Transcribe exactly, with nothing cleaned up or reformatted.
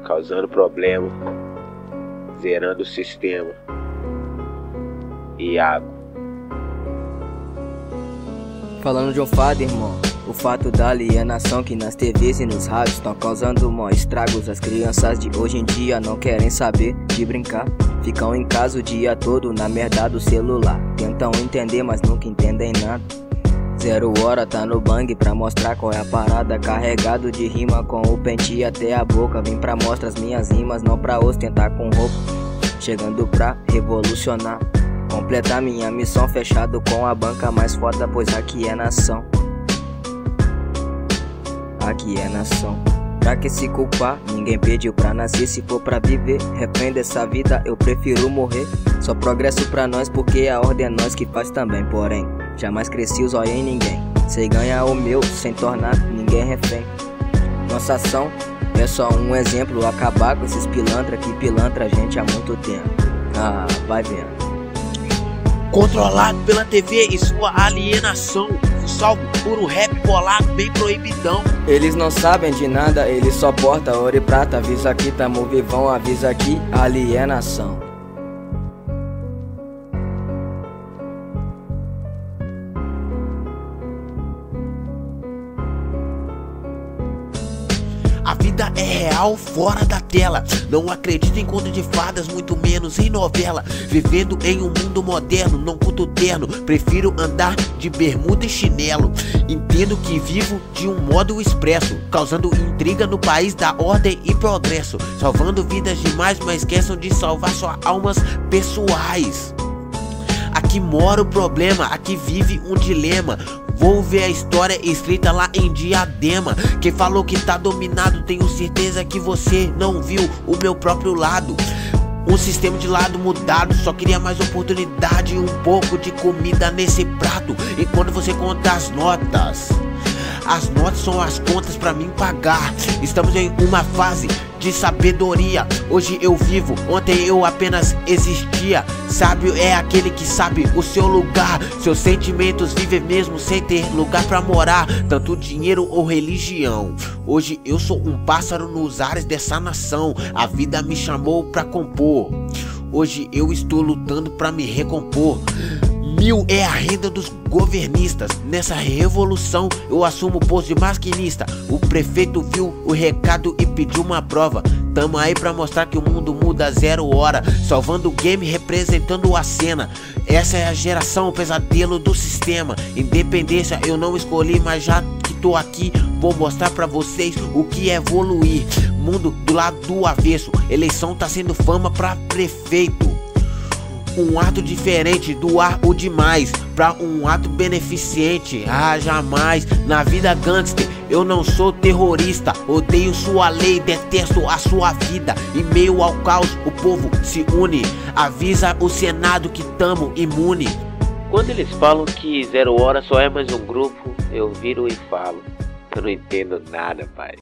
causando problema, zerando o sistema. Iago. Falando de um fato, irmão, o fato da alienação que nas T Vs e nos rádios estão causando mó estragos. As crianças de hoje em dia não querem saber de brincar, ficam em casa o dia todo na merda do celular. Tentam entender, mas nunca entendem nada. Zero hora tá no bang pra mostrar qual é a parada. Carregado de rima com o pente até a boca. Vim pra mostrar as minhas rimas, não pra ostentar com roupa. Chegando pra revolucionar, completar minha missão, fechado com a banca mais foda, pois aqui é nação. Aqui é nação. Pra que se culpar? Ninguém pediu pra nascer. Se for pra viver, refém dessa vida, eu prefiro morrer. Só progresso pra nós, porque a ordem é nós que faz também. Porém, jamais cresci o zóio em ninguém. Sei ganhar o meu, sem tornar ninguém refém. Nossa ação é só um exemplo. Acabar com esses pilantra que pilantra a gente há muito tempo. Ah, vai vendo. Controlado pela T V e sua alienação, salvo por um rap bolado bem proibidão. Eles não sabem de nada, eles só portam ouro e prata. Avisa aqui, tamo vivão, avisa aqui, alienação. A vida é real fora da tela. Não acredito em conto de fadas, muito menos em novela. Vivendo em um mundo moderno, não culto terno. Prefiro andar de bermuda e chinelo. Entendo que vivo de um modo expresso, causando intriga no país da ordem e progresso. Salvando vidas demais, mas esqueçam de salvar suas almas pessoais. Aqui mora o problema, aqui vive um dilema. Vou ver a história escrita lá em Diadema. Quem falou que tá dominado, tenho certeza que você não viu o meu próprio lado. Um sistema de lado mudado, só queria mais oportunidade e um pouco de comida nesse prato. E quando você conta as notas, as notas são as contas pra mim pagar. Estamos em uma fase de sabedoria. Hoje eu vivo, ontem eu apenas existia. Sábio é aquele que sabe o seu lugar. Seus sentimentos vivem mesmo sem ter lugar pra morar, tanto dinheiro ou religião. Hoje eu sou um pássaro nos ares dessa nação. A vida me chamou pra compor. Hoje eu estou lutando pra me recompor. Mil é a renda dos governistas. Nessa revolução eu assumo o posto de maquinista. O prefeito viu o recado e pediu uma prova. Tamo aí pra mostrar que o mundo muda zero hora, salvando o game, representando a cena. Essa é a geração, o pesadelo do sistema. Independência eu não escolhi, mas já que tô aqui vou mostrar pra vocês o que é evoluir. Mundo do lado do avesso, eleição tá sendo fama pra prefeito. Um ato diferente, doar o demais pra um ato beneficente. Ah, jamais. Na vida gangster eu não sou terrorista. Odeio sua lei, detesto a sua vida. Em meio ao caos o povo se une. Avisa o Senado que tamo imune. Quando eles falam que Zero Hora só é mais um grupo, eu viro e falo: eu não entendo nada, pai.